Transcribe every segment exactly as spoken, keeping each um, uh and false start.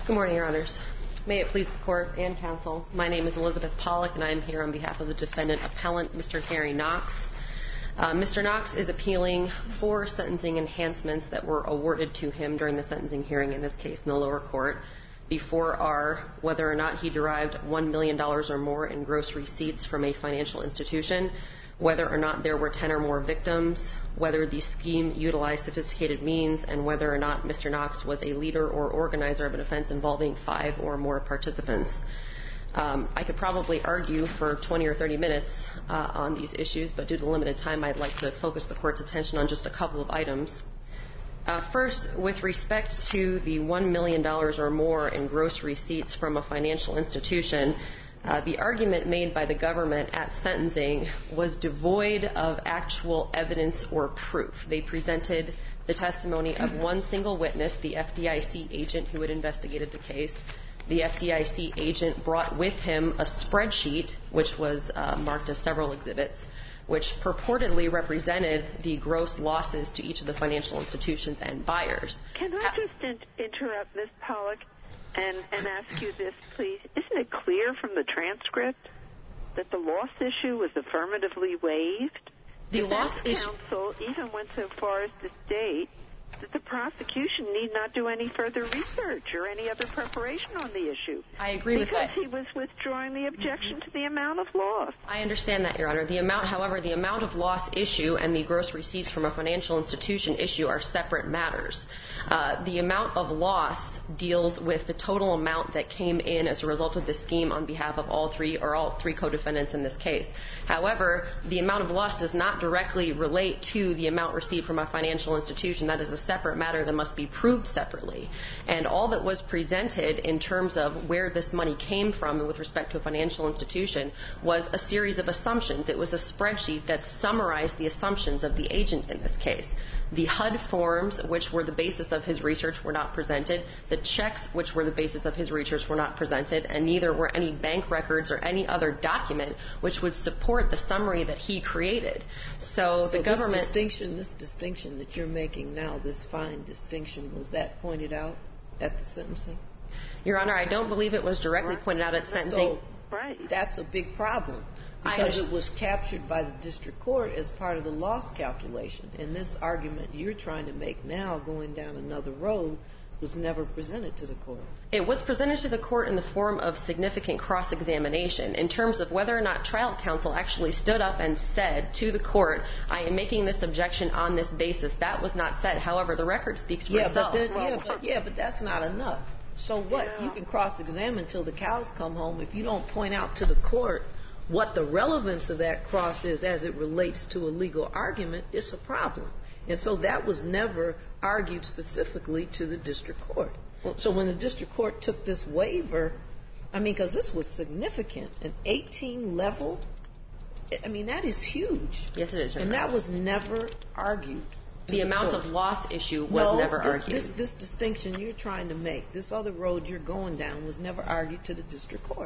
Good morning, Your Honors. May it please the Court and Counsel, my name is Elizabeth Pollack, and I am here on behalf of the defendant appellant, Mister Gary Knox. Uh, Mister Knox is appealing four sentencing enhancements that were awarded to him during the sentencing hearing, in this case in the lower court. The four are whether or not he derived one million dollars or more in gross receipts from a financial institution, whether or not there were ten or more victims, whether the scheme utilized sophisticated means, and whether or not Mister Knox was a leader or organizer of an offense involving five or more participants. Um, I could probably argue for twenty or thirty minutes uh, on these issues, but due to limited time, I'd like to focus the Court's attention on just a couple of items. Uh, first, with respect to the one million dollars or more in gross receipts from a financial institution, Uh, the argument made by the government at sentencing was devoid of actual evidence or proof. They presented the testimony of one single witness, the F D I C agent who had investigated the case. The F D I C agent brought with him a spreadsheet, which was uh, marked as several exhibits, which purportedly represented the gross losses to each of the financial institutions and buyers. Can I just in- interrupt, Miz Pollack? And, and ask you this, please. Isn't it clear from the transcript that the loss issue was affirmatively waived? The loss issue. Counsel even went so far as to state that the prosecution need not do any further research or any other preparation on the issue. I agree with that. Because he was withdrawing the objection to the amount of loss. I understand that, Your Honor. The amount, however, the amount of loss issue and the gross receipts from a financial institution issue are separate matters. Uh, the amount of loss deals with the total amount that came in as a result of this scheme on behalf of all three or all three co-defendants in this case. However, the amount of loss does not directly relate to the amount received from a financial institution. That is a separate matter that must be proved separately. And all that was presented in terms of where this money came from with respect to a financial institution was a series of assumptions. It was a spreadsheet that summarized the assumptions of the agent in this case. The H U D forms, which were the basis of his research, were not presented. The checks, which were the basis of his research, were not presented. And neither were any bank records or any other document which would support the summary that he created. So, so the government... this distinction, this distinction that you're making now, this fine distinction, was that pointed out at the sentencing? Your Honor, I don't believe it was directly right. pointed out at sentencing. So right. That's a big problem. Because it was captured by the district court as part of the loss calculation. And this argument you're trying to make now, going down another road, was never presented to the court. It was presented to the court in the form of significant cross-examination in terms of whether or not trial counsel actually stood up and said to the court, I am making this objection on this basis. That was not said. However, the record speaks for yeah, itself. But then, yeah, but, yeah, but that's not enough. So what? Yeah. You can cross-examine until the cows come home. If you don't point out to the court what the relevance of that cross is as it relates to a legal argument, it's a problem. And so that was never argued specifically to the district court. So when the district court took this waiver, I mean, because this was significant, an eighteen level, I mean, that is huge. Yes, it is. And that was never argued. The amount court. of loss issue was no, never this, argued. This, this distinction you're trying to make, this other road you're going down, was never argued to the district court.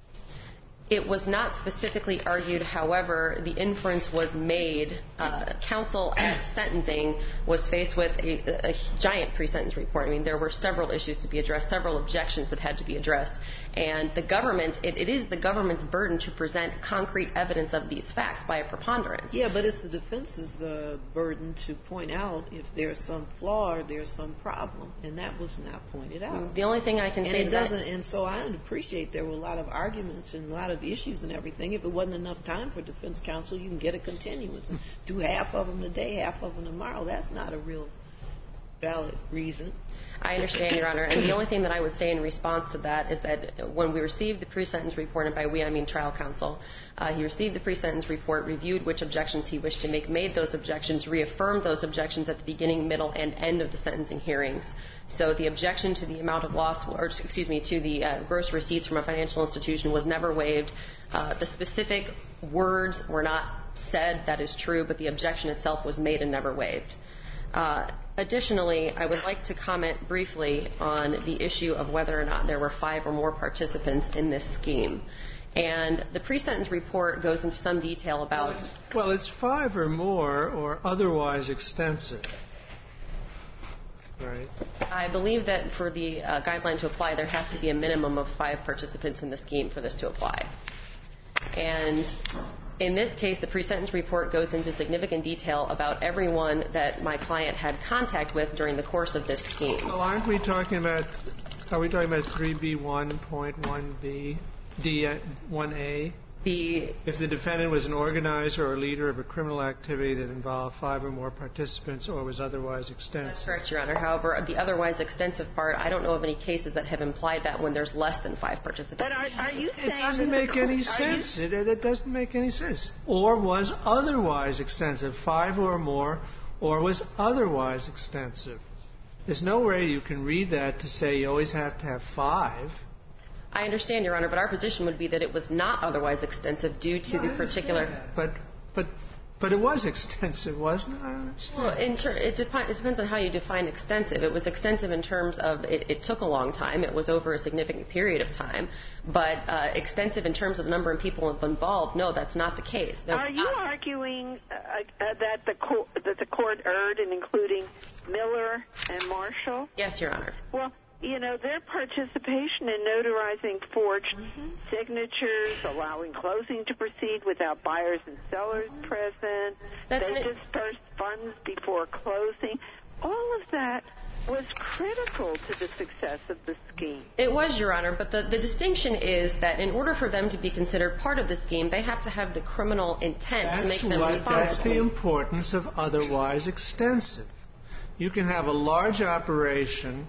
It was not specifically argued. However, the inference was made. Uh, counsel at sentencing was faced with a, a giant pre-sentence report. I mean, there were several issues to be addressed, several objections that had to be addressed. And the government, it, it is the government's burden to present concrete evidence of these facts by a preponderance. Yeah, but it's the defense's uh, burden to point out if there's some flaw or there's some problem. And that was not pointed out. The only thing I can and say it that doesn't, and so I appreciate there were a lot of arguments and a lot of issues and everything. If it wasn't enough time for defense counsel, you can get a continuance. Do half of them today, half of them tomorrow. That's not a real valid reason. I understand, Your Honor. And the only thing that I would say in response to that is that when we received the pre-sentence report, and by we I mean trial counsel, uh, he received the pre-sentence report, reviewed which objections he wished to make, made those objections, reaffirmed those objections at the beginning, middle, and end of the sentencing hearings. So the objection to the amount of loss, or excuse me, to the uh, gross receipts from a financial institution was never waived. Uh, the specific words were not said, that is true, but the objection itself was made and never waived. Uh, additionally, I would like to comment briefly on the issue of whether or not there were five or more participants in this scheme. And the pre-sentence report goes into some detail about... Well, it's five or more or otherwise extensive. right? I believe that for the uh, guideline to apply, there has to be a minimum of five participants in the scheme for this to apply. And in this case, the pre-sentence report goes into significant detail about everyone that my client had contact with during the course of this scheme. Well, aren't we talking about, are we talking about three B one point one B, D one A? The, if the defendant was an organizer or leader of a criminal activity that involved five or more participants or was otherwise extensive. That's correct, Your Honor. However, the otherwise extensive part, I don't know of any cases that have implied that when there's less than five participants. But are, are you saying it doesn't make any sense. It, it doesn't make any sense. Or was otherwise extensive, five or more, or was otherwise extensive. There's no way you can read that to say you always have to have five. I understand, Your Honor, but our position would be that it was not otherwise extensive due to no, the particular. But, but, but it was extensive, wasn't it? I don't understand. Well, in ter- it, depi- it depends on how you define extensive. It was extensive in terms of it, it took a long time. It was over a significant period of time. But uh, extensive in terms of number of people involved, no, that's not the case. They're Are you not- arguing uh, uh, that the co- that the court erred in including Miller and Marshall? Yes, Your Honor. Well, you know, their participation in notarizing forged mm-hmm. signatures, allowing closing to proceed without buyers and sellers present, That's they an, dispersed funds before closing. All of that was critical to the success of the scheme. It was, Your Honor, but the, the distinction is that in order for them to be considered part of the scheme, they have to have the criminal intent that's to make them what, responsible. That's the importance of otherwise extensive. You can have a large operation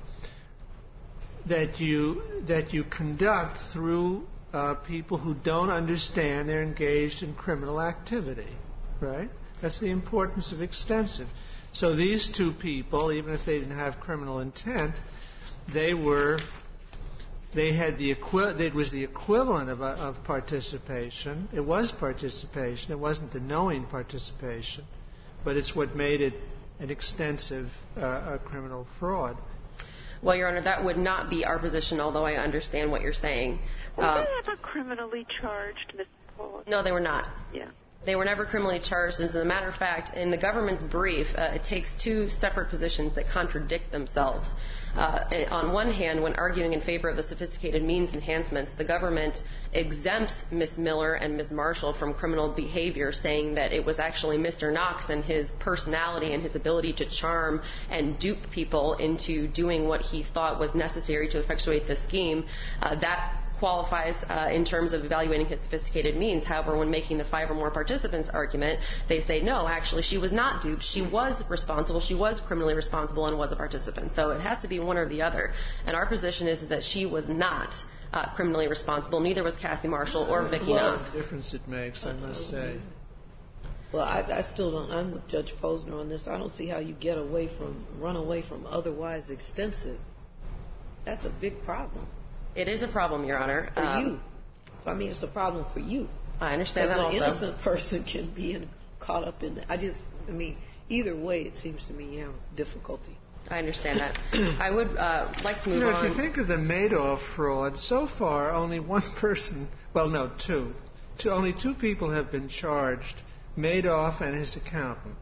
that you that you conduct through uh, people who don't understand they're engaged in criminal activity, right? That's the importance of extensive. So these two people, even if they didn't have criminal intent, they were they had the equi- it was the equivalent of, of participation. It was participation. It wasn't the knowing participation, but it's what made it an extensive uh, a criminal fraud. Well, Your Honor, that would not be our position, although I understand what you're saying. Were uh, they ever criminally charged, Miz Pollock? No, they were not. Yeah. They were never criminally charged. As a matter of fact, in the government's brief, uh, it takes two separate positions that contradict themselves. Uh, on one hand, when arguing in favor of the sophisticated means enhancements, the government exempts Miz Miller and Miz Marshall from criminal behavior, saying that it was actually Mister Knox and his personality and his ability to charm and dupe people into doing what he thought was necessary to effectuate the scheme. Uh, that qualifies uh, in terms of evaluating his sophisticated means. However, when making the five or more participants argument, they say, no, actually, she was not duped. She was responsible. She was criminally responsible and was a participant. So it has to be one or the other. And our position is that she was not uh, criminally responsible. Neither was Kathy Marshall or Vicki well, Knox. The difference it makes, I must say. Well, I, I still don't. I'm with Judge Posner on this. I don't see how you get away from, run away from otherwise extensive. That's a big problem. It is a problem, Your Honor. For um, you. I mean, it's a problem for you. I understand that Because also. an innocent person can be in, caught up in that. I just, I mean, either way, it seems to me you have difficulty. I understand that. I would uh, like to move you know, on. If you think of the Madoff fraud, so far only one person, well, no, two. two only two people have been charged, Madoff and his accountant.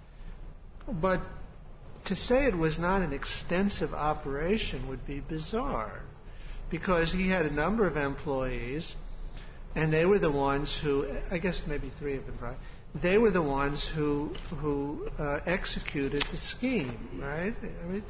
But to say it was not an extensive operation would be bizarre, because he had a number of employees, and they were the ones who, I guess maybe three of them, right? They were the ones who who uh, executed the scheme, right? I mean,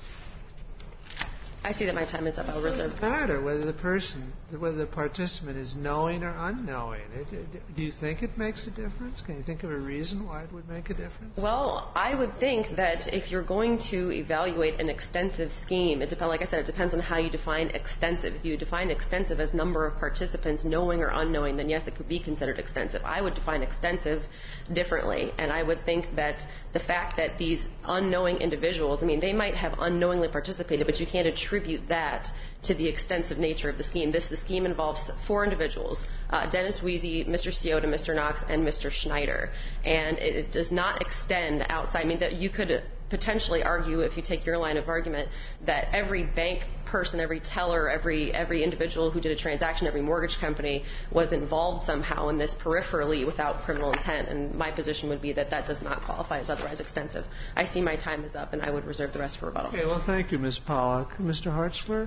I see that my time is up. I'll reserve. it doesn't matter whether the person, whether the participant is knowing or unknowing. It, it, do you think it makes a difference? Can you think of a reason why it would make a difference? Well, I would think that if you're going to evaluate an extensive scheme, it depends. Like I said, it depends on how you define extensive. If you define extensive as number of participants, knowing or unknowing, then yes, it could be considered extensive. I would define extensive differently, and I would think that the fact that these unknowing individuals, I mean, they might have unknowingly participated, but you can't attribute that to the extensive nature of the scheme. This the scheme involves four individuals: uh, Dennis Weezy, Mister Ciota, Mister Knox, and Mister Schneider. And it, it does not extend outside. I mean, that you could potentially argue, if you take your line of argument, that every bank person, every teller, every every individual who did a transaction, every mortgage company was involved somehow in this peripherally without criminal intent. And my position would be that that does not qualify as otherwise extensive. I see my time is up, and I would reserve the rest for rebuttal. Okay, well, thank you, Miz Pollack. Mister Hartzler?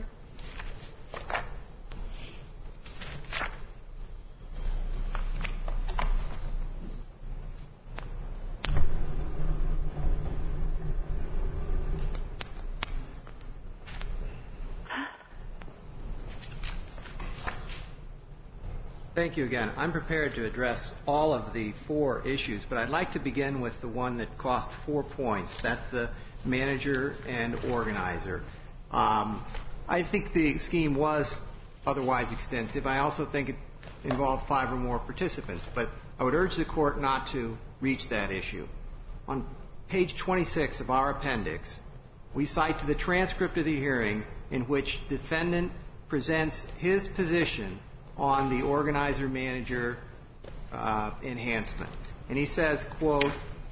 Thank you again. I'm prepared to address all of the four issues, but I'd like to begin with the one that cost four points. That's the manager and organizer. Um, I think the scheme was otherwise extensive. I also think it involved five or more participants, but I would urge the Court not to reach that issue. On page twenty-six of our appendix, we cite to the transcript of the hearing in which defendant presents his position on the organizer-manager uh, enhancement. And he says, quote,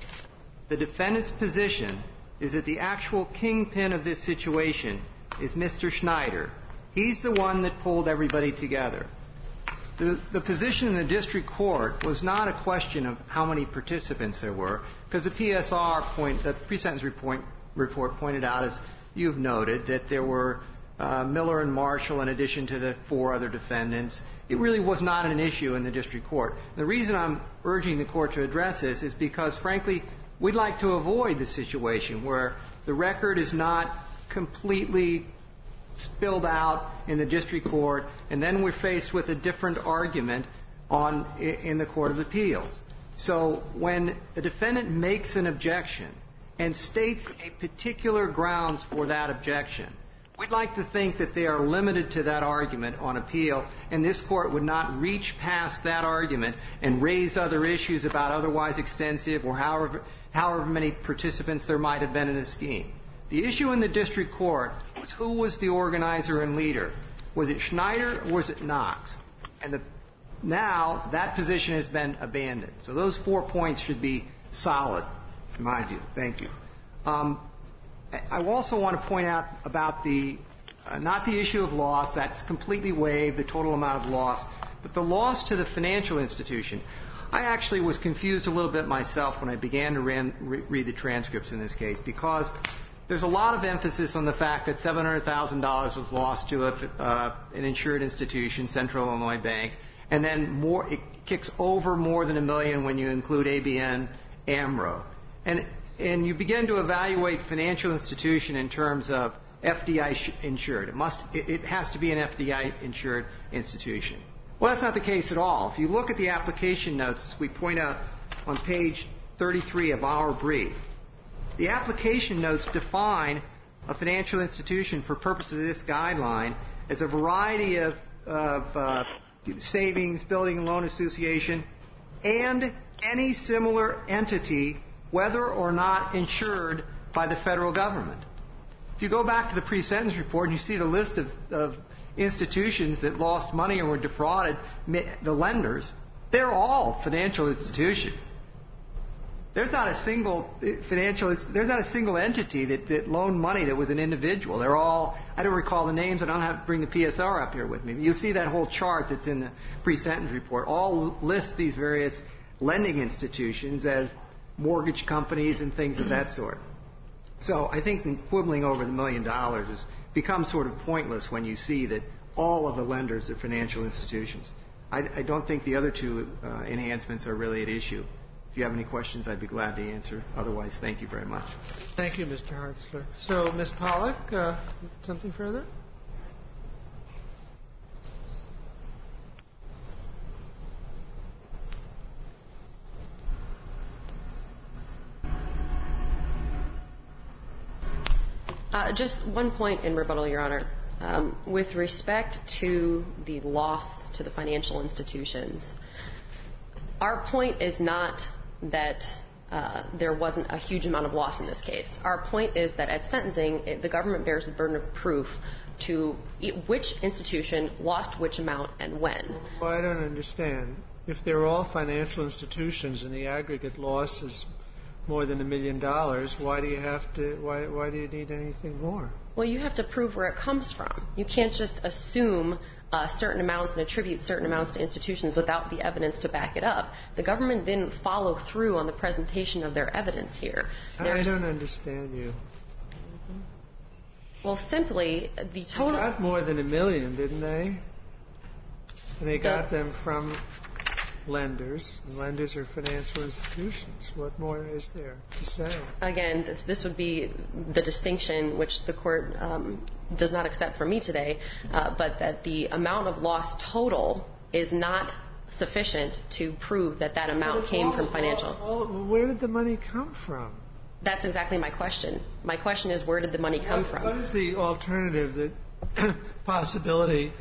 "The defendant's position is that the actual kingpin of this situation is Mister Schneider. He's the one that pulled everybody together." The, the position in the district court was not a question of how many participants there were, because the P S R point, the pre-sentence report, report pointed out, as you've noted, that there were Uh, Miller and Marshall, in addition to the four other defendants. It really was not an issue in the district court. The reason I'm urging the court to address this is because, frankly, we'd like to avoid the situation where the record is not completely spilled out in the district court, and then we're faced with a different argument on in the Court of Appeals. So when the defendant makes an objection and states a particular grounds for that objection, we'd like to think that they are limited to that argument on appeal, and this Court would not reach past that argument and raise other issues about otherwise extensive or however, however many participants there might have been in the scheme. The issue in the district court was who was the organizer and leader. Was it Schneider or was it Knox? And the, now that position has been abandoned. So those four points should be solid, in my view. Thank you. Um, I also want to point out about the, uh, not the issue of loss, that's completely waived, the total amount of loss, but the loss to the financial institution. I actually was confused a little bit myself when I began to ran, re- read the transcripts in this case, because there's a lot of emphasis on the fact that seven hundred thousand dollars was lost to a, uh, an insured institution, Central Illinois Bank, and then more, it kicks over more than a million when you include A B N AMRO. And And you begin to evaluate financial institution in terms of F D I insured. It must, it, it has to be an F D I insured institution. Well, that's not the case at all. If you look at the application notes, we point out on page thirty-three of our brief, the application notes define a financial institution for purposes of this guideline as a variety of, of uh, savings, building and loan association, and any similar entity, whether or not insured by the federal government. If you go back to the pre-sentence report and you see the list of, of institutions that lost money or were defrauded, the lenders, they're all financial institutions. There's not a single financial, there's not a single entity that, that loaned money that was an individual. They're all, I don't recall the names, I don't have to bring the P S R up here with me. You'll see that whole chart that's in the pre-sentence report. All lists these various lending institutions as mortgage companies and things of that sort. So I think quibbling over the million dollars has become sort of pointless when you see that all of the lenders are financial institutions. I, I don't think the other two uh, enhancements are really at issue. If you have any questions, I'd be glad to answer. Otherwise, thank you very much. Thank you, Mister Hartzler. So, Miz Pollack, uh, something further? Uh, just one point in rebuttal, Your Honor. Um, with respect to the loss to the financial institutions, our point is not that uh, there wasn't a huge amount of loss in this case. Our point is that at sentencing, it, the government bears the burden of proof to which institution lost which amount and when. Well, I don't understand. If they're all financial institutions and the aggregate loss is more than a million dollars, why do you have to? Why why do you need anything more? Well, you have to prove where it comes from. You can't just assume uh, certain amounts and attribute certain amounts to institutions without the evidence to back it up. The government didn't follow through on the presentation of their evidence here. There's, I don't understand you. Well, simply, the total... They got more than a million, didn't they? And they got the, them from lenders. And lenders are financial institutions. What more is there to say? Again, this, this would be the distinction which the court um, does not accept from me today, uh, but that the amount of loss total is not sufficient to prove that that amount came all, from financial... All, all, where did the money come from? That's exactly my question. My question is, where did the money come what, from? What is the alternative, the possibility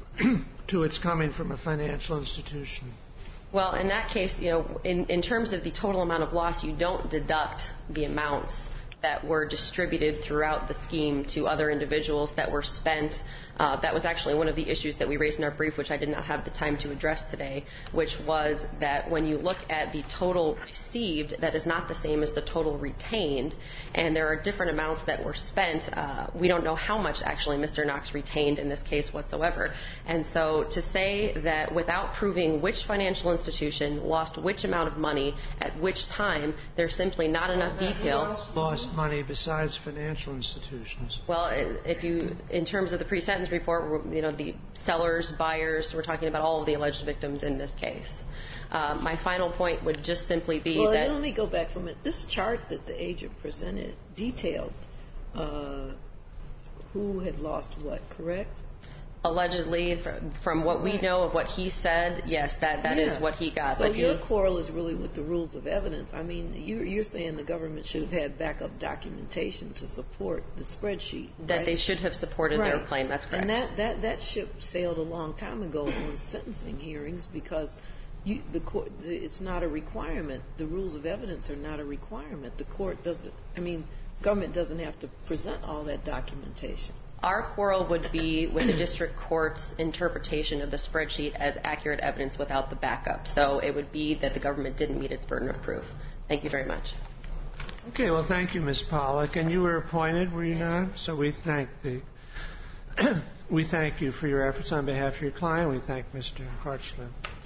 to its coming from a financial institution? Well, in that case, you know, in, in terms of the total amount of loss, you don't deduct the amounts that were distributed throughout the scheme to other individuals that were spent. Uh, that was actually one of the issues that we raised in our brief, which I did not have the time to address today, which was that when you look at the total received, that is not the same as the total retained, and there are different amounts that were spent. Uh, we don't know how much actually Mister Knox retained in this case whatsoever. And so to say that without proving which financial institution lost which amount of money at which time, there's simply not enough detail. Who else lost money besides financial institutions? Well, if you, in terms of the pre-sentence report, you know, the sellers, buyers, we're talking about all of the alleged victims in this case. Uh, my final point would just simply be well, that... Well, let me go back from it. This chart that the agent presented detailed uh, who had lost what, correct? Allegedly, from, from what right. we know of what he said, yes, that, that yeah. is what he got. So but your he, quarrel is really with the rules of evidence. I mean, you, you're saying the government should have had backup documentation to support the spreadsheet. That right? they should have supported right. their claim. That's correct. And that, that, that ship sailed a long time ago on sentencing hearings because you, the court, the, it's not a requirement. The rules of evidence are not a requirement. The court doesn't, I mean, government doesn't have to present all that documentation. Our quarrel would be with the district court's interpretation of the spreadsheet as accurate evidence without the backup. So it would be that the government didn't meet its burden of proof. Thank you very much. Okay, well, thank you, Miz Pollack. And you were appointed, were you not? So we thank the we thank you for your efforts on behalf of your client. We thank Mister Hartzler.